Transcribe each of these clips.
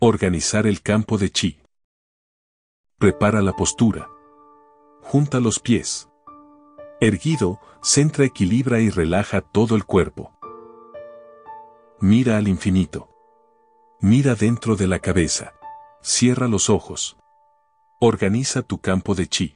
Organizar el campo de chi. Prepara la postura. Junta los pies. Erguido, centra, equilibra y relaja todo el cuerpo. Mira al infinito. Mira dentro de la cabeza. Cierra los ojos. Organiza tu campo de chi.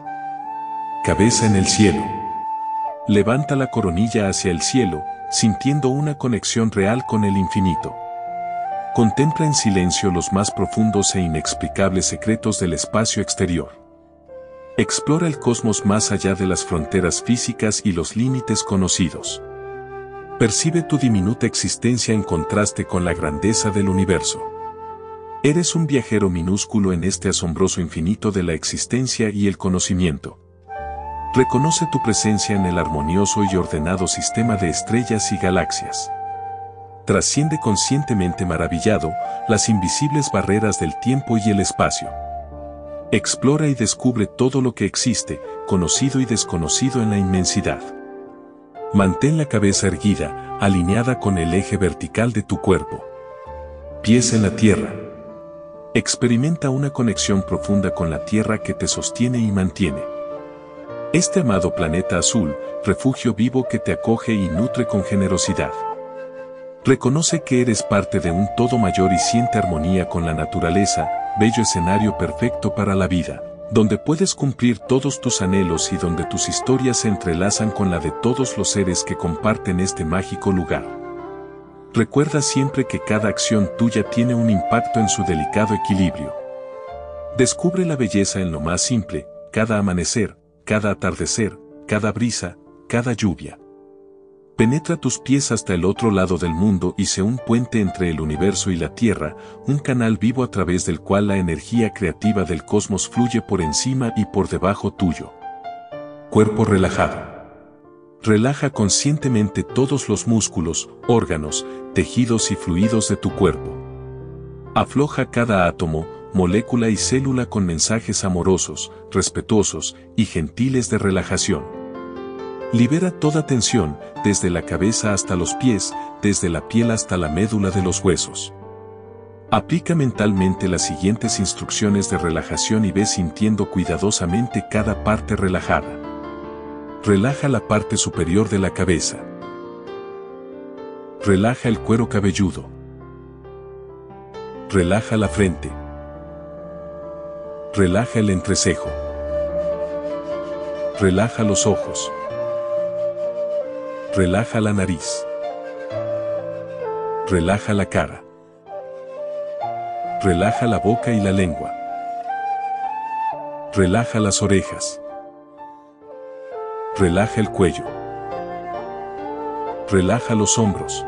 Cabeza en el cielo. Levanta la coronilla hacia el cielo, sintiendo una conexión real con el infinito. Contempla en silencio los más profundos e inexplicables secretos del espacio exterior. Explora el cosmos más allá de las fronteras físicas y los límites conocidos. Percibe tu diminuta existencia en contraste con la grandeza del universo. Eres un viajero minúsculo en este asombroso infinito de la existencia y el conocimiento. Reconoce tu presencia en el armonioso y ordenado sistema de estrellas y galaxias. Trasciende conscientemente maravillado las invisibles barreras del tiempo y el espacio. Explora y descubre todo lo que existe, conocido y desconocido en la inmensidad. Mantén la cabeza erguida, alineada con el eje vertical de tu cuerpo. Pies en la tierra. Experimenta una conexión profunda con la tierra que te sostiene y mantiene. Este amado planeta azul, refugio vivo que te acoge y nutre con generosidad. Reconoce que eres parte de un todo mayor y siente armonía con la naturaleza, bello escenario perfecto para la vida, donde puedes cumplir todos tus anhelos y donde tus historias se entrelazan con la de todos los seres que comparten este mágico lugar. Recuerda siempre que cada acción tuya tiene un impacto en su delicado equilibrio. Descubre la belleza en lo más simple, cada amanecer, cada atardecer, cada brisa, cada lluvia. Penetra tus pies hasta el otro lado del mundo y sé un puente entre el universo y la tierra, un canal vivo a través del cual la energía creativa del cosmos fluye por encima y por debajo tuyo. Cuerpo relajado. Relaja conscientemente todos los músculos, órganos, tejidos y fluidos de tu cuerpo. Afloja cada átomo, molécula y célula con mensajes amorosos, respetuosos y gentiles de relajación. Libera toda tensión, desde la cabeza hasta los pies, desde la piel hasta la médula de los huesos. Aplica mentalmente las siguientes instrucciones de relajación y ve sintiendo cuidadosamente cada parte relajada. Relaja la parte superior de la cabeza. Relaja el cuero cabelludo. Relaja la frente. Relaja el entrecejo. Relaja los ojos. Relaja la nariz. Relaja la cara. Relaja la boca y la lengua. Relaja las orejas. Relaja el cuello. Relaja los hombros.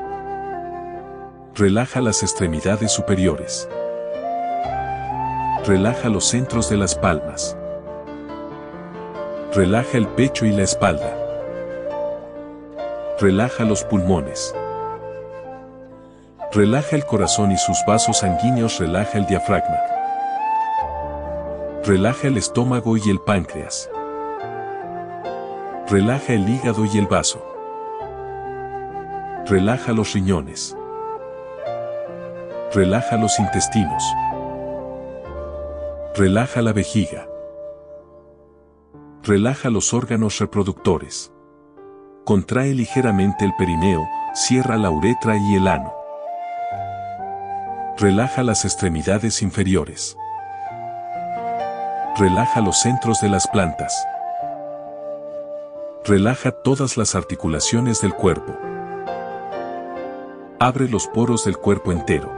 Relaja las extremidades superiores. Relaja los centros de las palmas. Relaja el pecho y la espalda. Relaja los pulmones. Relaja el corazón y sus vasos sanguíneos. Relaja el diafragma. Relaja el estómago y el páncreas. Relaja el hígado y el vaso. Relaja los riñones. Relaja los intestinos. Relaja la vejiga. Relaja los órganos reproductores. Contrae ligeramente el perineo, cierra la uretra y el ano. Relaja las extremidades inferiores. Relaja los centros de las plantas. Relaja todas las articulaciones del cuerpo. Abre los poros del cuerpo entero.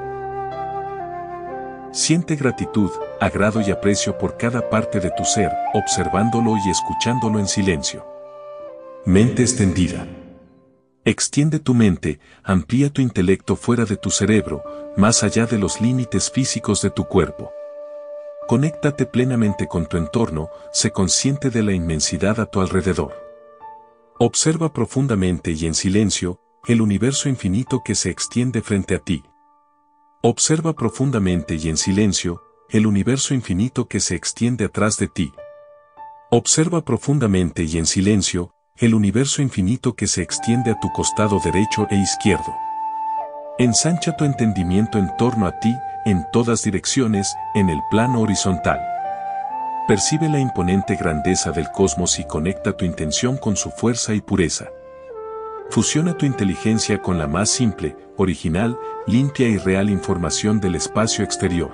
Siente gratitud, agrado y aprecio por cada parte de tu ser, observándolo y escuchándolo en silencio. Mente extendida. Extiende tu mente, amplía tu intelecto fuera de tu cerebro, más allá de los límites físicos de tu cuerpo. Conéctate plenamente con tu entorno, sé consciente de la inmensidad a tu alrededor. Observa profundamente y en silencio, el universo infinito que se extiende frente a ti. Observa profundamente y en silencio, el universo infinito que se extiende atrás de ti. Observa profundamente y en silencio, el universo infinito que se extiende a tu costado derecho e izquierdo. Ensancha tu entendimiento en torno a ti, en todas direcciones, en el plano horizontal. Percibe la imponente grandeza del cosmos y conecta tu intención con su fuerza y pureza. Fusiona tu inteligencia con la más simple, original, limpia y real información del espacio exterior.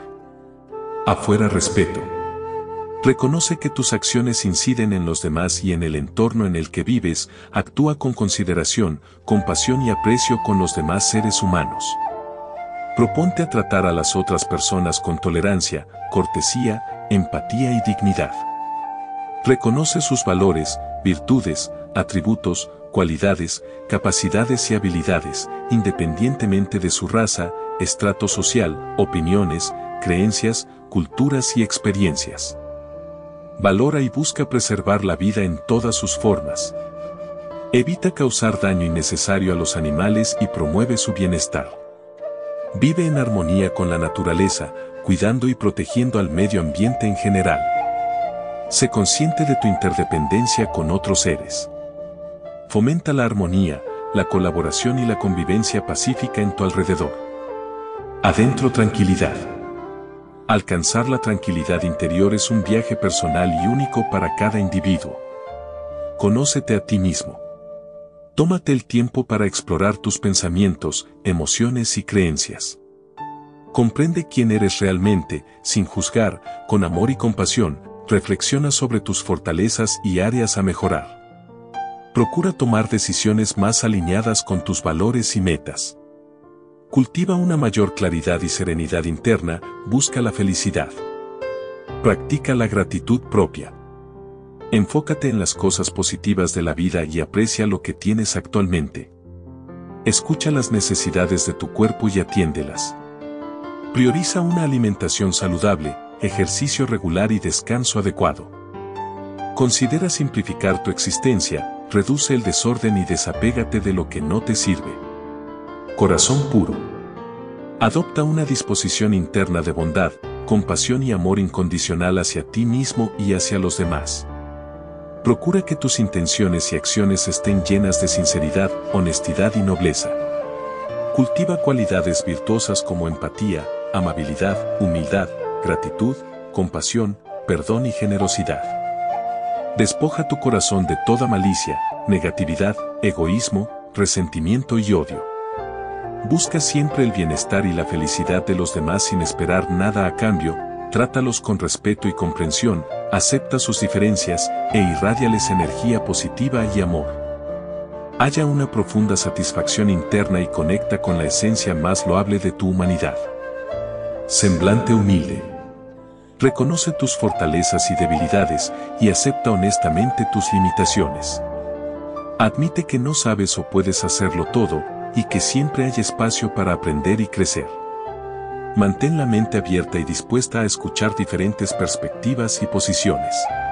Afuera respeto. Reconoce que tus acciones inciden en los demás y en el entorno en el que vives. Actúa con consideración, compasión y aprecio con los demás seres humanos. Proponte a tratar a las otras personas con tolerancia, cortesía, empatía y dignidad. Reconoce sus valores, virtudes, atributos, cualidades, capacidades y habilidades, independientemente de su raza, estrato social, opiniones, creencias, culturas y experiencias. Valora y busca preservar la vida en todas sus formas. Evita causar daño innecesario a los animales y promueve su bienestar. Vive en armonía con la naturaleza, cuidando y protegiendo al medio ambiente en general. Sé consciente de tu interdependencia con otros seres. Fomenta la armonía, la colaboración y la convivencia pacífica en tu alrededor. Adentro tranquilidad. Alcanzar la tranquilidad interior es un viaje personal y único para cada individuo. Conócete a ti mismo. Tómate el tiempo para explorar tus pensamientos, emociones y creencias. Comprende quién eres realmente, sin juzgar, con amor y compasión. Reflexiona sobre tus fortalezas y áreas a mejorar. Procura tomar decisiones más alineadas con tus valores y metas. Cultiva una mayor claridad y serenidad interna, busca la felicidad. Practica la gratitud propia. Enfócate en las cosas positivas de la vida y aprecia lo que tienes actualmente. Escucha las necesidades de tu cuerpo y atiéndelas. Prioriza una alimentación saludable, ejercicio regular y descanso adecuado. Considera simplificar tu existencia, reduce el desorden y desapégate de lo que no te sirve. Corazón puro. Adopta una disposición interna de bondad, compasión y amor incondicional hacia ti mismo y hacia los demás. Procura que tus intenciones y acciones estén llenas de sinceridad, honestidad y nobleza. Cultiva cualidades virtuosas como empatía, amabilidad, humildad, gratitud, compasión, perdón y generosidad. Despoja tu corazón de toda malicia, negatividad, egoísmo, resentimiento y odio. Busca siempre el bienestar y la felicidad de los demás sin esperar nada a cambio, trátalos con respeto y comprensión, acepta sus diferencias e irrádiales energía positiva y amor. Halla una profunda satisfacción interna y conecta con la esencia más loable de tu humanidad. Semblante humilde. Reconoce tus fortalezas y debilidades y acepta honestamente tus limitaciones. Admite que no sabes o puedes hacerlo todo, y que siempre hay espacio para aprender y crecer. Mantén la mente abierta y dispuesta a escuchar diferentes perspectivas y posiciones.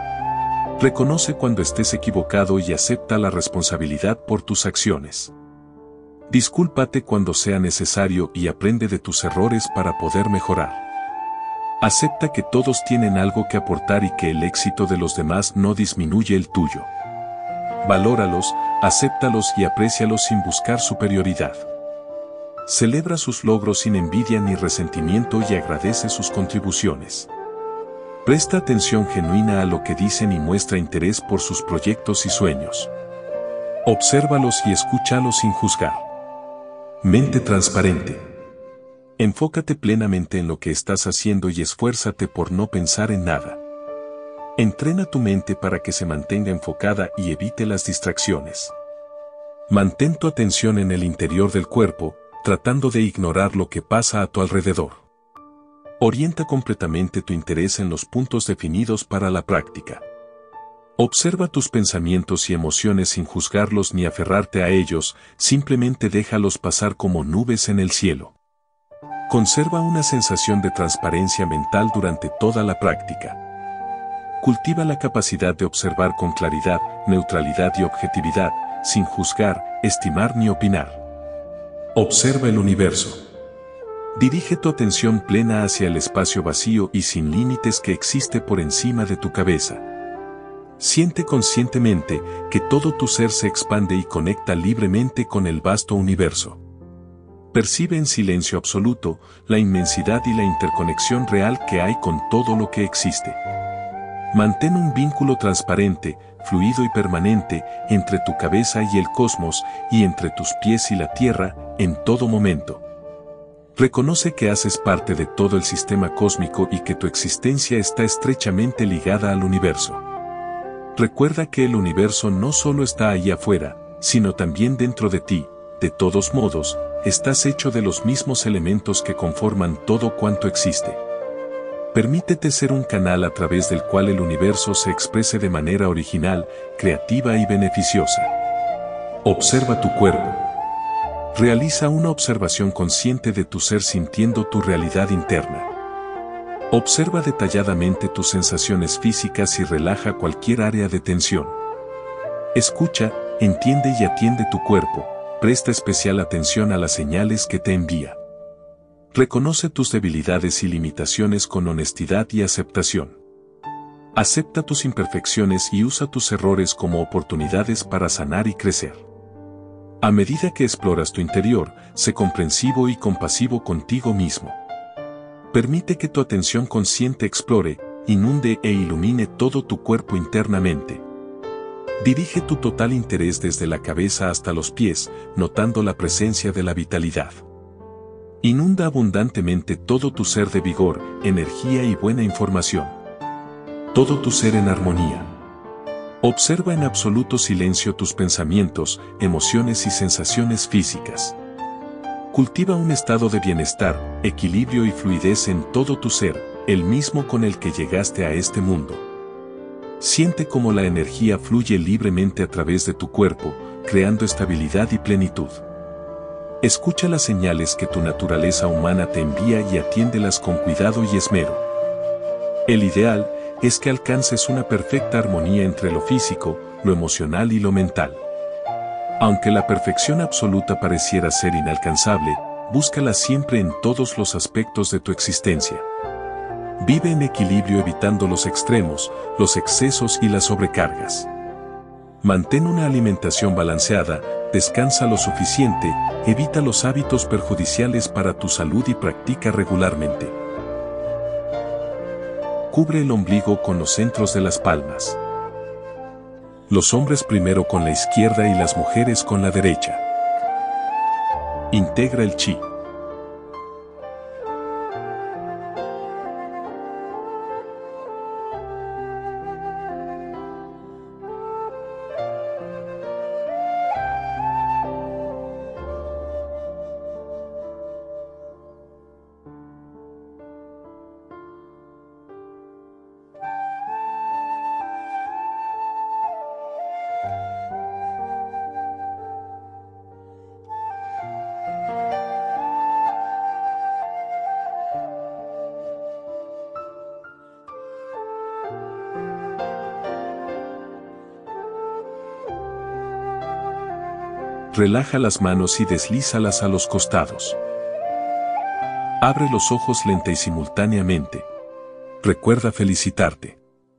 Reconoce cuando estés equivocado y acepta la responsabilidad por tus acciones. Discúlpate cuando sea necesario y aprende de tus errores para poder mejorar. Acepta que todos tienen algo que aportar y que el éxito de los demás no disminuye el tuyo. Valóralos, acéptalos y aprécialos sin buscar superioridad. Celebra sus logros sin envidia ni resentimiento y agradece sus contribuciones. Presta atención genuina a lo que dicen y muestra interés por sus proyectos y sueños. Obsérvalos y escúchalos sin juzgar. Mente transparente. Enfócate plenamente en lo que estás haciendo y esfuérzate por no pensar en nada. Entrena tu mente para que se mantenga enfocada y evite las distracciones. Mantén tu atención en el interior del cuerpo, tratando de ignorar lo que pasa a tu alrededor. Orienta completamente tu interés en los puntos definidos para la práctica. Observa tus pensamientos y emociones sin juzgarlos ni aferrarte a ellos, simplemente déjalos pasar como nubes en el cielo. Conserva una sensación de transparencia mental durante toda la práctica. Cultiva la capacidad de observar con claridad, neutralidad y objetividad, sin juzgar, estimar ni opinar. Observa el universo. Dirige tu atención plena hacia el espacio vacío y sin límites que existe por encima de tu cabeza. Siente conscientemente que todo tu ser se expande y conecta libremente con el vasto universo. Percibe en silencio absoluto la inmensidad y la interconexión real que hay con todo lo que existe. Mantén un vínculo transparente, fluido y permanente entre tu cabeza y el cosmos y entre tus pies y la tierra en todo momento. Reconoce que haces parte de todo el sistema cósmico y que tu existencia está estrechamente ligada al universo. Recuerda que el universo no solo está ahí afuera, sino también dentro de ti. De todos modos, estás hecho de los mismos elementos que conforman todo cuanto existe. Permítete ser un canal a través del cual el universo se exprese de manera original, creativa y beneficiosa. Observa tu cuerpo. Realiza una observación consciente de tu ser sintiendo tu realidad interna. Observa detalladamente tus sensaciones físicas y relaja cualquier área de tensión. Escucha, entiende y atiende tu cuerpo, presta especial atención a las señales que te envía. Reconoce tus debilidades y limitaciones con honestidad y aceptación. Acepta tus imperfecciones y usa tus errores como oportunidades para sanar y crecer. A medida que exploras tu interior, sé comprensivo y compasivo contigo mismo. Permite que tu atención consciente explore, inunde e ilumine todo tu cuerpo internamente. Dirige tu total interés desde la cabeza hasta los pies, notando la presencia de la vitalidad. Inunda abundantemente todo tu ser de vigor, energía y buena información. Todo tu ser en armonía. Observa en absoluto silencio tus pensamientos, emociones y sensaciones físicas. Cultiva un estado de bienestar, equilibrio y fluidez en todo tu ser, el mismo con el que llegaste a este mundo. Siente cómo la energía fluye libremente a través de tu cuerpo, creando estabilidad y plenitud. Escucha las señales que tu naturaleza humana te envía y atiéndelas con cuidado y esmero. El ideal es que alcances una perfecta armonía entre lo físico, lo emocional y lo mental. Aunque la perfección absoluta pareciera ser inalcanzable, búscala siempre en todos los aspectos de tu existencia. Vive en equilibrio evitando los extremos, los excesos y las sobrecargas. Mantén una alimentación balanceada, descansa lo suficiente, evita los hábitos perjudiciales para tu salud y practica regularmente. Cubre el ombligo con los centros de las palmas. Los hombres primero con la izquierda y las mujeres con la derecha. Integra el chi. Relaja las manos y deslízalas a los costados. Abre los ojos lenta y simultáneamente. Recuerda felicitarte.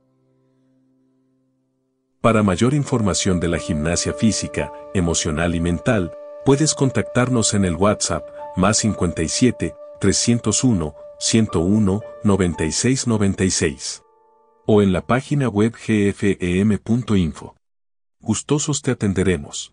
Para mayor información de la gimnasia física, emocional y mental, puedes contactarnos en el WhatsApp +57 301 101 96 96 o en la página web gfem.info. Gustosos te atenderemos.